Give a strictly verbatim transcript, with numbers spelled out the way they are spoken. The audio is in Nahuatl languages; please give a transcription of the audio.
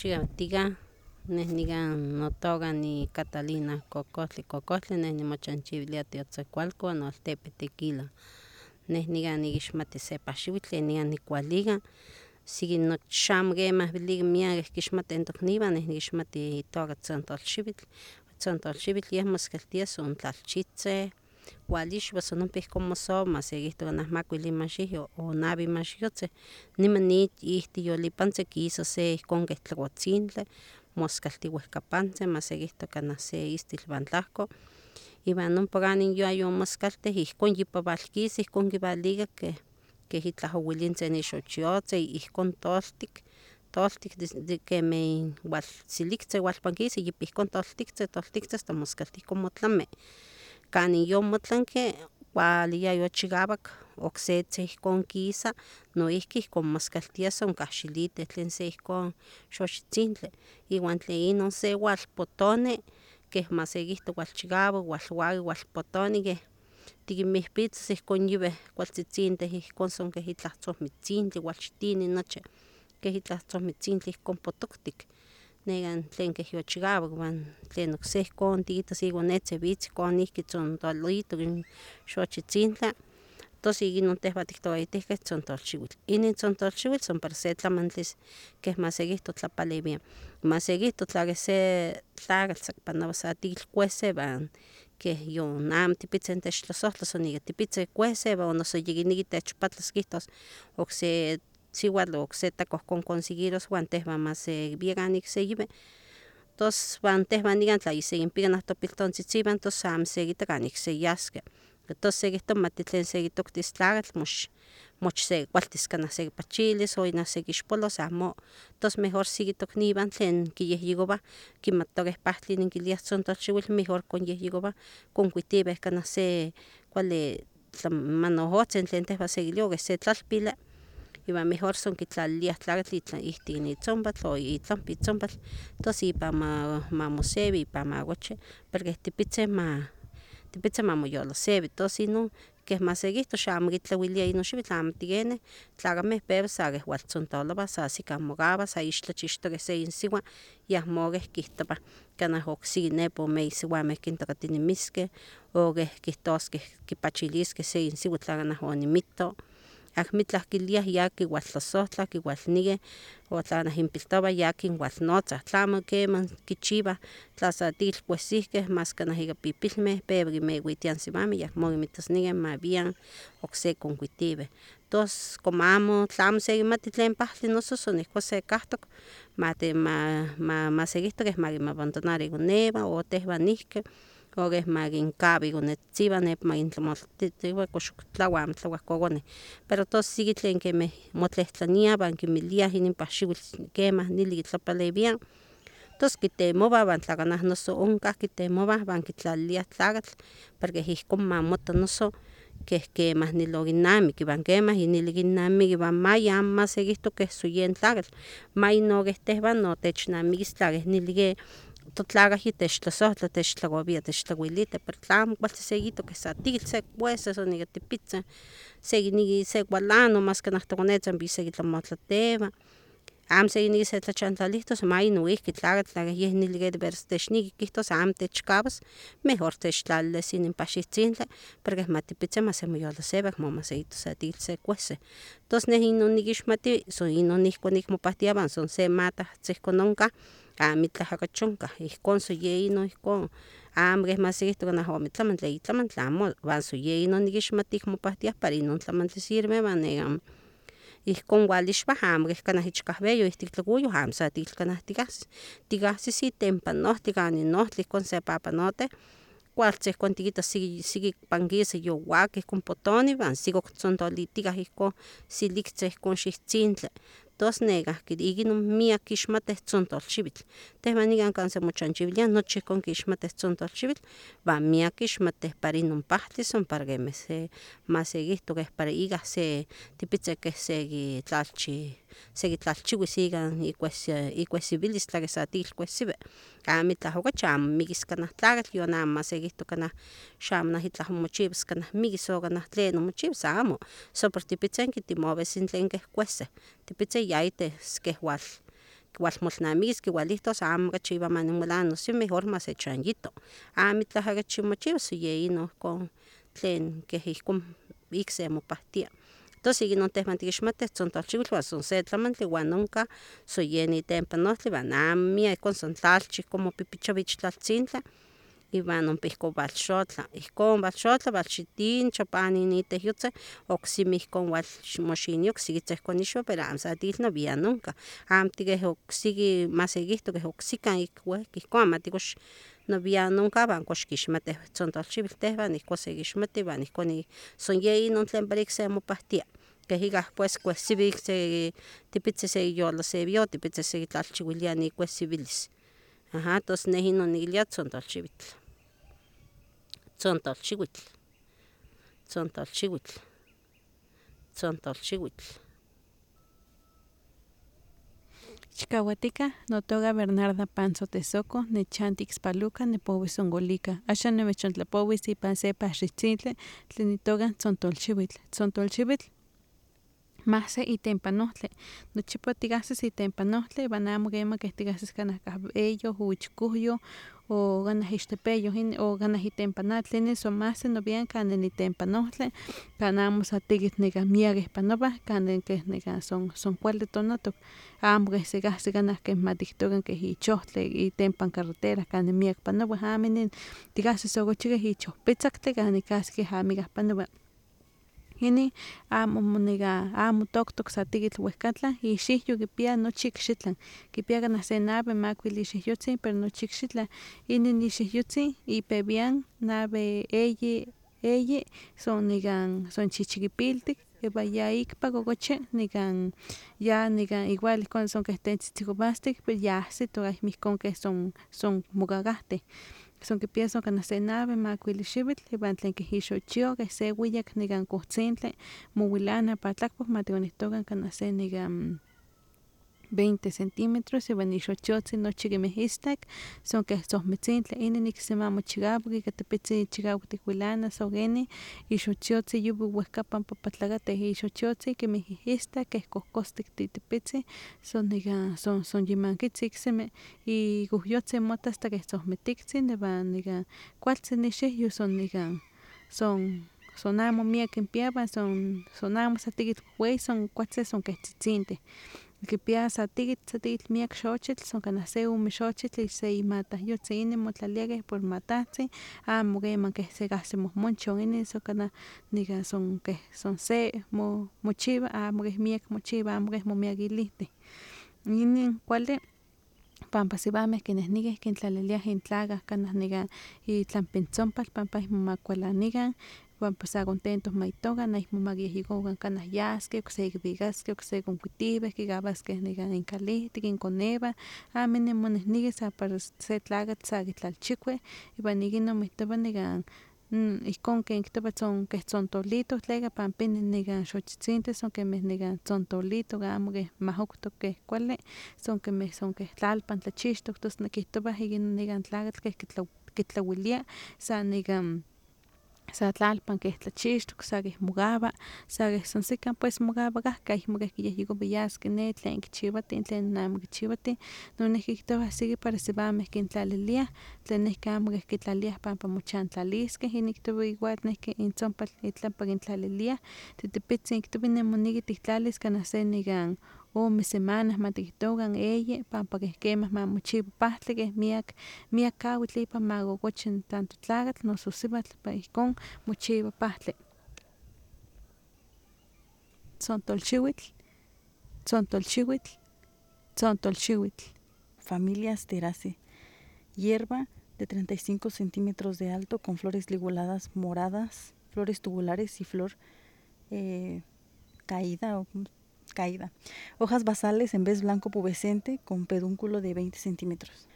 Chikautika neh nikan notoka ni Catalina Cocohtli Cocohtli, neh nimochanchiwilia tiotzekualco noaltepe Tequila. Neh nikan nikixmati se paxiwitl tlen nikan nikualika, siki nochi xamo kemah welika miakeh kixmatih tokniwan, neh nikixmati itoka tzontolxiwitl, tzontolxiwitl yeh moskaltia son tlalchitzeh, kualixwa son ompa ihkon mosowa mas sekihto kanah makuilli maxihyoj o nawi maxiyotzeh, niman ihtiyolipantzin kisa se ihkon keh tlakotzintli, moskalti wehkapantzin mas sekihto kanah se istil iwan tlahko, iwan ompa kanin yayomoskaltih ihkon yipawalkisa ihkon kiwalika keh keh itlah owilintzin ixochiotzeh ihkon toltik, toltik de kemih walsiliktzin walpankisa yipa ihkon toltiktzin, toltiktzin hasta moskalti ihkon motlami, kanin yomotlanki kuali yayochikawak oksetzin ihkon kisa, noihki ihkon moskaltia son kahxilitih tlen se ihkon xoxitzintli, iwan tlen inon se walpotoni keh mas sekihto walchikawak, walwaki, walpotoni keh tikinmihpitzas ihkon yuwih kualtzitzintih ihkon son keh itlah tzohmitzintli walchtini nochi, keh itlah tzohmitzintli ihkon potoktik, nekan tlen keh yochikawak wan tlen okse ihkon tikitas ikonetzin witz ihkon noihki tzontolito xochitzintli, tos ik inon tehwan tiktokayhtehkeh tzontolxiwitl, inin tzontolxiwitl son para se tlamantli keh mas sekihto tlapalewia, mas sekihto tla keh se tlakatl sakipanowa sa tikilkuehsi iwan keh yon amo tipitzin techtlasohtlas son ika tipitzin kuehsi o noso yikineki techpatlas kihtos okse siwatl o okse takohkon conseguiros wan tehwan mas sekiwia kan ik seyiwi, tos wan tehwan nikan tla yisekinpia kanah topiltontzitziwan tos amo sekita kanik seyaskeh, tos sekihtowa mati tlen sekitoktis tlakatl mox moch sekikualtis kanah sekipachilis o kanah sekixpolos amo, tos mejor siki tokniwan tlen kiyehyekowah kimatokeh pahtli ninkiliah tzontolxiwitl mejor konyehyekowah konkuitiweh kanah se kuali manojohtzin tlen tehwan sekiliowa keh se tlalpili, iwan mejor son kitlaliliah tlakatl ihtik itzompatl o itlampi itzompatl tos ipan ma mamosewi ipan makochi pero keh tipitzin ma tipitzin mamoyolosewi, tos inon keh mas sekihto xamo kitlawilia inon xiwitl amo tikenih tlakameh pewa sa keh waltzontolowah sa sikan mokawah sa ixtlachixtokeh se insiwa yahmokeh kihtowah kanah oksiki nepa ome isiwameh kintokatinemihskeh o keh kihtoskeh kipachiliskeh se insiwa tla kanah onimito, akmitlah kiliah ya kiwaltlasohtlah kiwalnikeh o tla kanah inpiltowan ya kinwalnotzah, tlamo keman kichiwah tla sa tikilkuehsihkeh mas kanah ika pipilmeh pewa kinmewitiah in siwameh yahmo kinmitosnikan mawian okse konkuitiweh, tos como amo tlamo sekimati tlen pahtli noso son ihkon sekahtok mati ma ma masekihto keh makinmabandonaro ikonewan o tehwan ihki o keh makinkawa ikonetzitziwan nepa makintlamoltitiwa kox ok tlaua amo tlaua kokoneh, pero tos siki tlen kemeh motlehtlaniah wan kinmiliah inin paxiwitl kemah nili kitlapalewia, tos kitemowah wan tla kanah noso onkah kitemowah wan kitlaliliah tlakatl para keh ihkon mamoto noso keh kemah nili okinamiki iwan kemah yi nili kilnamiki iwan maya amo mas sekihto keh son yen tlakatl, maya no keh tehwan no technamikis tla keh nili ke totlakayih techtlasohtla techtlakowia techtlawilita pero tlamo kualtzin sekihto keh sa tikitl sekuehsi son ika tipitzin sekineki sekualana mas kanah tokonetzin amo sekitlamotlatewa, amo sekineki setlachantlalihtos maya noihki tlakatl tla keh yeh nili ke deveras techneki kihtos amo techkawas mejor techtlalilis inin paxiwtzintli pero keh matipitzin masemoyolosewa amo mas sekihtos sa tikitl sekuehsi, tos neh inon nikixmati son inon ihkon nikmopahtia wan son se matahtzi ihkon onkah amitlah akachi onkah ihkon son yeh inon ihkon amo keh mas sekihto kanah ome tlamantli eyi tlamantli amo wan son yeh inon nikixmati ikmopahtiah para inon tlamantli sirve wan nekan ihkon walixwah amo keh kanah ichkahweyoh ihtik tlakuyoh amo sa tikitl kanah tikahsis, tikahsis itempan ohtli kanin ohtli ihkon sepapanohteh kualtzin ihkon tikitas siki siki pankisa yowaki ihkon potoni wan siki oktzontolitikah ihkon siliktzin ihkon xiwtzintli, tos nekahki ik inon miak kixmateh tzontolxiwitl, tehwan nikan kan timochanchiwiliah nochi ihkon kixmateh tzontolxiwitl wan miak kixmateh para inon pahtli son para kemeh se mas sekihto keh para ikah se tipitzin keh sekitlalchi sekitlalchiwis ika ikuehsiwilis tla keh sa tikitl kuehsiwi amitlah okachi amo mikis kanah tlakatl yon amo mas sekihto kanah xamo nah itlah mochiwas kanah mikis o kanah tlen mochiwas amo, san por tipitzin kitemowis in tlen keh kuehseh, tipitzin yaites keh wal kiualmolnamiquis kiualihtos amo cachi iwan manimolano noso mejor ma sechanyito, amo itlah cachi mochiua so yeh inon ihcon tlen keh ihcon ik semopahtia. Tos inon tehwan tiquixmatih tzontolchiuitl son se tlamantli uan onkah so yen itempanohtli uan amo miak ihcon son tlalchi ihcon mopipichowa ich tlaltzintla iwan ompa ihcon walxotla, ihcon walxotla walxitincho panin itehyotzin ocsimi ihcon moxiniah ocsikitzin ihcon ixua pero amo sa tikil novian onkah, amo tikeh ocsiki masequihtoh keh ocsikan ik wehca ihcon amo mati kox novian onkah wan kox kixmatih tzontolchiuitl tehwan ihcon sequixmati uan ihcon son yeh inon tlen para ik semopahtia, keh igah pues cuehsivi ik se tipitzin sekiyolo tipitzin sekitlalchiuilia icuehsivilis, aha tos neh inon niquilia tzontolchiuitl, tzontolchiuitl, tzontolchiuitl, tzontolchiuitl. Chicauatica, notoca Bernarda Panzo Tezoco, nechanti Ixpaluca, nepowis Ongolica. Axan nimechontlapowis ipan se paxihtzintli tlen itoka tzontolchiuitl. Tzontolchiuitl mahse itempanohtli, nochipa tikahsis itempanohtli iwan amo kema keh tikahsis kanah kahweyoh o ichkuhyoj o kanah ixtepeyoh o kanah itempan atl, inin son mahse novian kanin itempanohtli kan amo sa tikitl nekah miakeh panowah kanin keh nekah son son kuali tonatok, amo keh sekahsi kanah keh ma tiktokan keh ich ohtli itempan carretera kanin miak panowah, amo inin tikahsis okochikeh ich ohpitzaktli kanin casi keh amikah panowa, inin amo monekah amo toktok sa tikitl wehkatlah, ixiwyo kipia nochi ikxitlan, kipia kanah se nawi makuili ixiwyotzin pero nochi ikxitlan, inin ixiwyotzin ipewian nawi eyi eyi son nekan son chichikipiltik iwan ya ikpak okochi nekan ya nekan igual ihcon son keh tentzitzikowastik pero ya ahsito ayemo ihcon keh son son mokakahteh, son kipia son kanah se nawi makuili xiwitl iwan tlen keh ixochio keh se wiyak nekan kohtzintli mowilana pa tlakpak matikonihtokan kanah se nekan veinte centimetros iwan ixochiotzin nochi kemih istak son keh tzohmitzintli, inin iksemi amo chikawak ika tepitzin chikawak tikwilanas o kenin ixochiotzin yuwi wehkapan papatlakateh ixochiotzin kemih ihistak keh kohkostik titipitzin son nekan son son yimankitzin iksemi ikuhyotzin mota hasta keh tzohmitiktzin iwan nekan kualtzin ixiwyo son nekan son son amo miak kinpia iwan son son amo sa tikitl wehweyi son kualtzin son keh tzitzintih, kipia sa tikitl sa tikitl miak xochitl son kanah se ome xochitl ich se imatahyotzin, inin motlalia keh por matahtzin amo keman keh sekahsi mohmonchon, inin son kanah nekah son keh son se mo mochiwa amo keh miak mochiwa amo keh momiakilitih, inin kuali pampa siwameh kinehnekih kintlaliliah intlakah kanah nekan itlan pintzonpal pampa ayemo ma kualanikan pampa sa contentoh ma itokan ayemo ma kiyehyekokan kanah yaskeh okse kiwikaskeh okse konkuitiweh kikawaskeh nekan inkalihtik inkonewan, amo inin monehneki sa para se tlakatl sa kitlalchikui iwan ik inon mihtowa nekan ihcon ken kihtowa son keh tzontolitoh tleka pampa inin nekan xochitzintin son kemih nekan tzontolitoh amo keh mahoktok keh kuali son kemih son keh tlalpan tlachixtok tos kihtowah ik inon nekan tlakatl keh kitlawilia sa nekan sa tlalpan keh tlachixtok sa keh mokawa sa keh san sekan pues mokawa kahki ayemo keh kiyehyekowa yaskeh ne tlen kichiwatih tlen amo kichiwatih, noihki kihtowah siki para siwameh kintlaliliah tlen nihki amo keh kitlaliah pampa mochantlaliskeh inin kihtowa igual nihki intzonpal itlampa kintlaliliah titipitzin kihtowa inin moneki tiktlalis kanah se nekan ome semana matikihtokan eyi pampa keh kemah mamochiwa pahtli keh miak miak kawitl ipan ma kokochi tanto tlakatl noso siwatl pa ihcon mochiwa pahtli. Tzontolchiuitl, tzontolchiuitl, tzontolchiuitl. Familia Asteraceae, hierba de treinta y cinco centímetros de alto con flores liguladas moradas, flores tubulares y flor eh, caída o caída. Hojas basales en vez blanco pubescente con pedúnculo de veinte centímetros.